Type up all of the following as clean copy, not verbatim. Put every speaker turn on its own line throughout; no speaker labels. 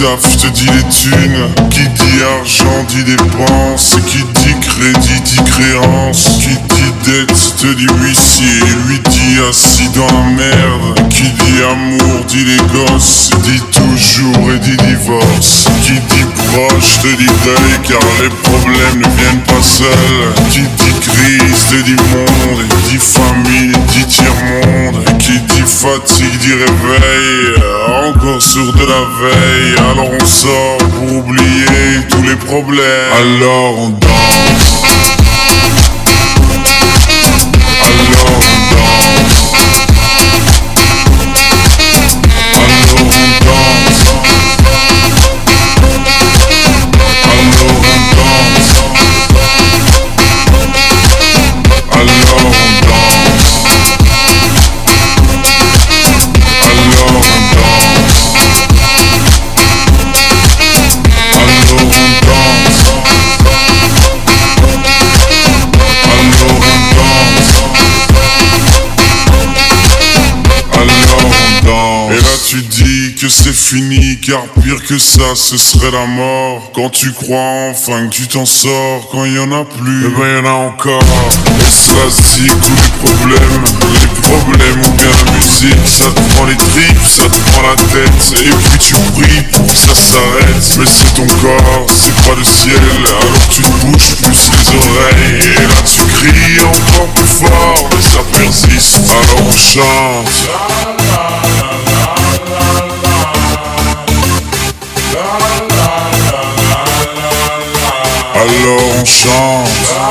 taf, je te dis les thunes. Qui dit argent dit dépense. Qui dit crédit dit créance. Qui dit dette te dit huissier. Lui dit assis dans la merde. Qui dit amour dit les gosses. Dit toujours et dit divorce. Qui dit proche te dit deuil, car les problèmes ne viennent pas seuls. Qui dit crise te dit monde. Et dit famine dit tiers-monde. Et qui dit fatigue dit réveil. Encore sur de la veille. Alors on sort pour oublier tous les problèmes. Alors on danse. Alors on danse. Alors on danse. Alors on danse. Alors on danse. Alors on danse. Alors on danse. Alors on danse. Alors on danse. Et là tu dis que c'est fini, car pire que ça ce serait la mort. Quand tu crois enfin que tu t'en sors, quand il y en a plus, eh ben y en a encore. Et cela se dit tous les problèmes ou bien la musique. Ça te prend les tripes, ça te prend la tête. Et puis tu pries pour que ça s'arrête. Mais c'est ton corps, c'est pas le ciel. Alors tu te bouges plus les oreilles. Et là tu cries encore plus fort, mais ça persiste. Alors on chante. Alors on chante.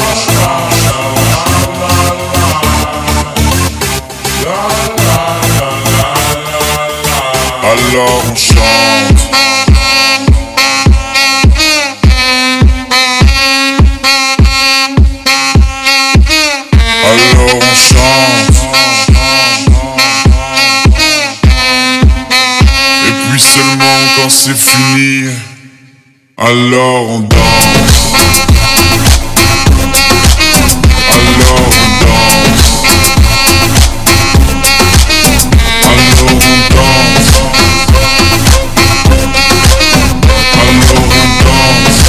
Alors on chante. Alors on chante. Et puis seulement quand c'est fini, alors on danse. Alors on danse. Alors on danse. Alors on danse.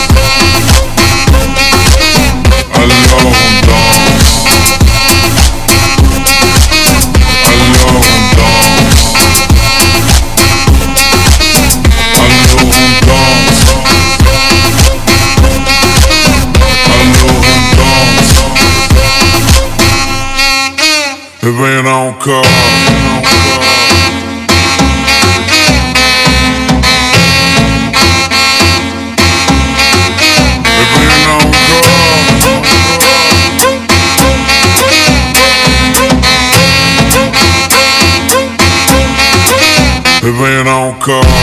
Alors on danse. Alors on danse. Alors on danse. Alors on danse. Eh ben y'en a encore. Eh ben y'en a encore. Eh ben y'en a encore.